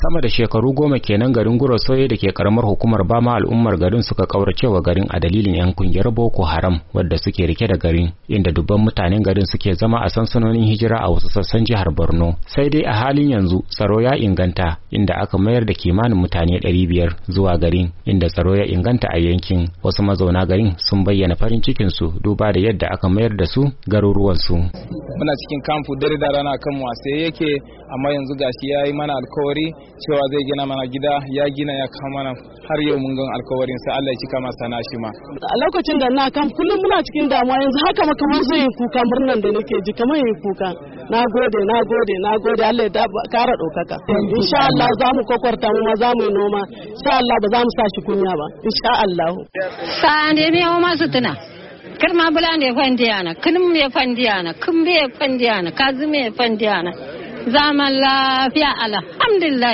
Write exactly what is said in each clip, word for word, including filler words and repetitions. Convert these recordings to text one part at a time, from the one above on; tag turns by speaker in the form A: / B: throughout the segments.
A: sama da shekaru goma kenan garin Gorosoye da ke karamar hukumar Bama al'ummar garin suka kauracewa garin a dalilin yan kungiyar Boko Haram wadda suke rike da garin, inda dubban mutanen garin suke zama a sansanonin hijira a wasu sassan jihar Borno. Sai dai a halin yanzu tsaro ya inganta, inda aka mayar da kimanin mutane ɗari biyar zuwa garin, inda tsaro ya inganta a yankin. Wasu mazauna garin sun bayyana farin cikin su duba da yadda aka mayar da su garuruwan su.
B: Muna cikin kamfu dare da rana kan mu sai yake, amma yanzu gashi yayi mana alkawari cewa zai gina mana gida, ya gina ya kama mana, har yau mun ga alkawarin sai Allah ya cika masa na shi ma.
C: A lokacin da na kan kullum muna cikin damuwa, yanzu haka ma kamar zai kuka murnan da nake ji kamar yi kuka. Nagode nagode nagode Allah ya kara daukaka. Insha Allah za mu kokwarta mu ma za mu yi noma. Insha Allah ba za mu sa shi kunya ba. Insha Allah.
D: Sande me o masu tuna. Kirma bulane fandiyana, kinim me fandiyana, kimbe fandiyana, kazume fandiyana. Zaman lafiya alhamdulillah.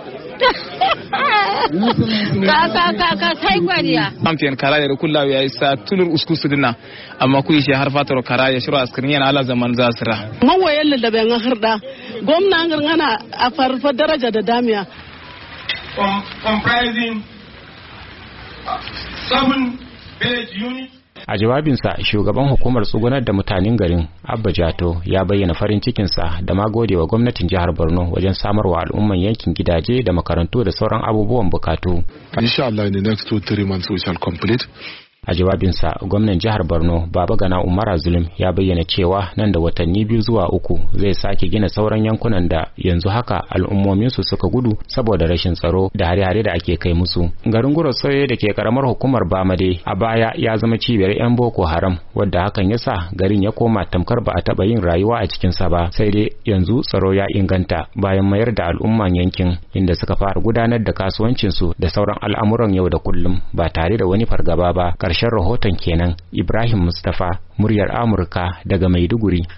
D: ka ka ka ka sai gwariya
B: amfiyan karaya da kullawa yayi sa tulur uskusu dinna amma kuyi shi har fatar karaya shiru askirin yana ala zaman zasira
C: man wayen da ban harda gwamna ngana a farfa daraja da damiya
E: comprising seven village units.
A: A jawabinsa, shugaban hukumar tsugunar da mutanen garin Abba Jato ya bayyana farin cikinsa da ma godewa gwamnatin jihar Borno wajen samarwa al'umman yankin gidaje da makarantu da sauran abubuwan bukatu.
F: Insha Allah in the next two three months we shall complete.
A: A jawabinsa, gwamnan jihar Borno Baba Gana Umar Zulum ya bayyana cewa nan da watanni biyu zuwa uku zai sake gina sauran yankunan da yanzu haka al'ummomin su suka gudu saboda rashin tsaro da hare-hare da ake kai musu. Garin Gorosoye da ke karamar hukumar Bamade a baya ya zama cibiyar 'yan Boko Haram, wadda hakan yasa garin ya koma tamkar ba a taba yin rayuwa a cikin sa ba. Sai dai yanzu tsaro ya inganta bayan mayar da al'umman yankin, inda suka fara gudanar da kasuwancin su da sauran al'amuran yau da kullum ba tare da wani fargaba ba. Ƙarshen rahoton kenan. Ibrahim Mustafa, muryar Amurka daga Maiduguri.